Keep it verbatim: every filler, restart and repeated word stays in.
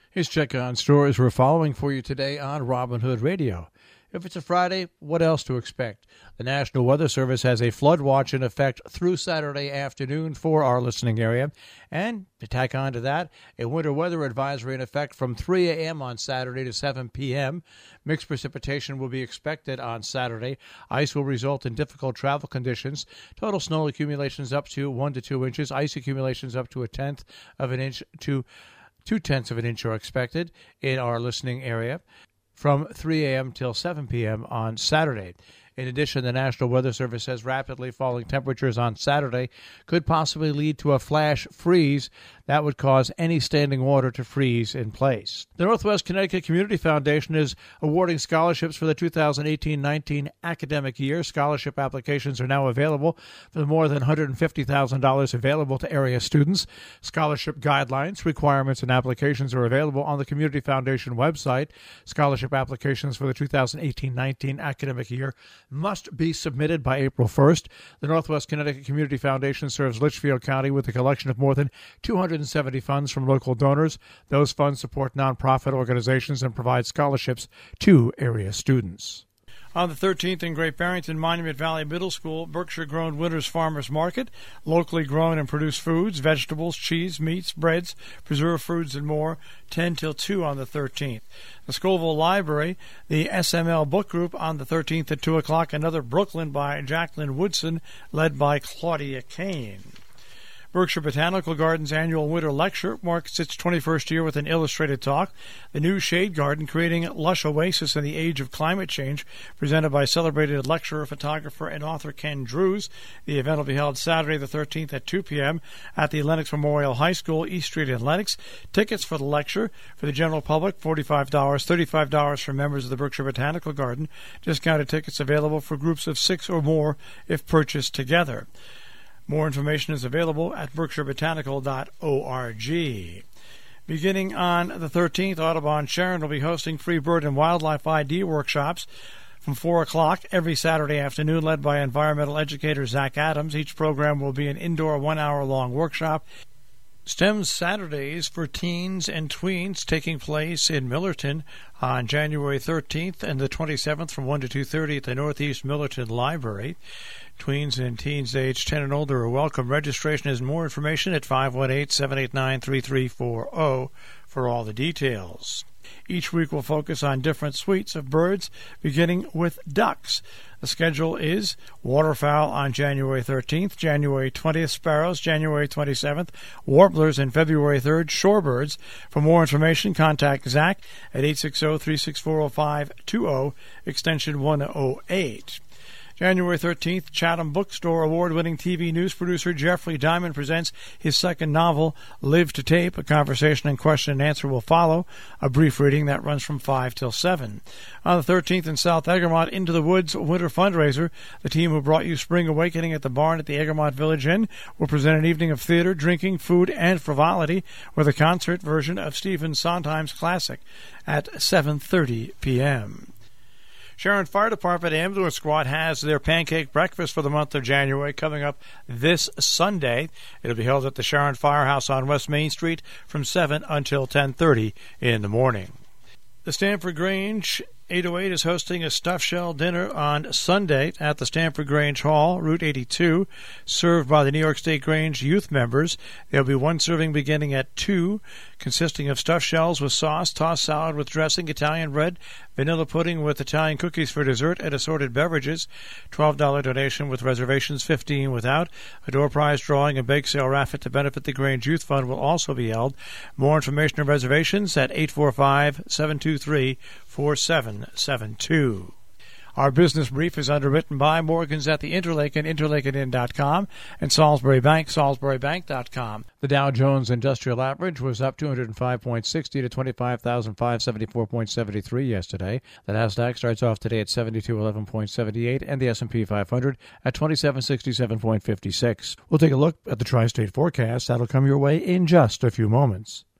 Here's check on stories we're following for you today on Robin Hood Radio. If it's a Friday, what else to expect? The National Weather Service has a flood watch in effect through Saturday afternoon for our listening area. And to tack on to that, a winter weather advisory in effect from three a.m. on Saturday to seven p.m. Mixed precipitation will be expected on Saturday. Ice will result in difficult travel conditions. Total snow accumulations up to one to two inches. Ice accumulations up to a tenth of an inch to two-tenths of an inch are expected in our listening area from three a.m. till seven p.m. on Saturday. In addition, the National Weather Service says rapidly falling temperatures on Saturday could possibly lead to a flash freeze that would cause any standing water to freeze in place. The Northwest Connecticut Community Foundation is awarding scholarships for the two thousand eighteen nineteen academic year. Scholarship applications are now available for the more than one hundred fifty thousand dollars available to area students. Scholarship guidelines, requirements, and applications are available on the Community Foundation website. Scholarship applications for the two thousand eighteen nineteen academic year must be submitted by April first. The Northwest Connecticut Community Foundation serves Litchfield County with a collection of more than two hundred seventy funds from local donors. Those funds support nonprofit organizations and provide scholarships to area students. On the thirteenth in Great Barrington, Monument Valley Middle School, Berkshire-grown Winters Farmers Market, locally grown and produced foods, vegetables, cheese, meats, breads, preserved foods, and more, ten till two on the thirteenth. The Scoville Library, the S M L Book Group on the thirteenth at two o'clock, another Brooklyn by Jacqueline Woodson, led by Claudia Kane. Berkshire Botanical Gardens' annual winter lecture marks its twenty-first year with an illustrated talk. The new Shade Garden, Creating Lush Oasis in the Age of Climate Change, presented by celebrated lecturer, photographer, and author Ken Drews. The event will be held Saturday the thirteenth at two p.m. at the Lenox Memorial High School, East Street in Lenox. Tickets for the lecture for the general public, forty-five dollars, thirty-five dollars for members of the Berkshire Botanical Garden. Discounted tickets available for groups of six or more if purchased together. More information is available at berkshire botanical dot org. Beginning on the thirteenth, Audubon Sharon will be hosting free bird and wildlife I D workshops from four o'clock every Saturday afternoon, led by environmental educator Zach Adams. Each program will be an indoor one-hour-long workshop. STEM Saturdays for teens and tweens taking place in Millerton on January thirteenth and the twenty-seventh from one to two thirty at the Northeast Millerton Library. Tweens and teens aged ten and older are welcome. Registration is more information at five one eight, seven eight nine, three three four zero for all the details. Each week will focus on different suites of birds, beginning with ducks. The schedule is waterfowl on January thirteenth, January twentieth, sparrows, January twenty-seventh, warblers, and February third, shorebirds. For more information, contact Zach at eight six zero, three six four, zero five two zero, extension one oh eight. January thirteenth, Chatham Bookstore award-winning T V news producer Jeffrey Diamond presents his second novel, Live to Tape. A conversation and question and answer will follow. A brief reading that runs from five till seven. On the thirteenth in South Egremont, Into the Woods Winter Fundraiser, the team who brought you Spring Awakening at the Barn at the Egremont Village Inn will present an evening of theater, drinking, food, and frivolity with a concert version of Stephen Sondheim's classic at seven thirty p.m. Sharon Fire Department Ambulance Squad has their pancake breakfast for the month of January coming up this Sunday. It'll be held at the Sharon Firehouse on West Main Street from seven until ten thirty in the morning. The Stamford Grange eight oh eight is hosting a stuffed shell dinner on Sunday at the Stamford Grange Hall, Route eighty-two, served by the New York State Grange youth members. There will be one serving beginning at two, consisting of stuffed shells with sauce, tossed salad with dressing, Italian bread, vanilla pudding with Italian cookies for dessert, and assorted beverages. twelve dollars donation with reservations, fifteen dollars without. A door prize drawing and bake sale raffle to benefit the Grange Youth Fund will also be held. More information and reservations at eight four five, seven two three, four seven seven two. Our business brief is underwritten by Morgans at the Interlaken, interlaken inn dot com, and Salisbury Bank, salisbury bank dot com. The Dow Jones Industrial Average was up two hundred five point six zero to twenty-five thousand five hundred seventy-four point seven three yesterday. The Nasdaq starts off today at seventy-two eleven point seven eight, and the S and P five hundred at twenty-seven sixty-seven point five six. We'll take a look at the tri-state forecast. That'll come your way in just a few moments.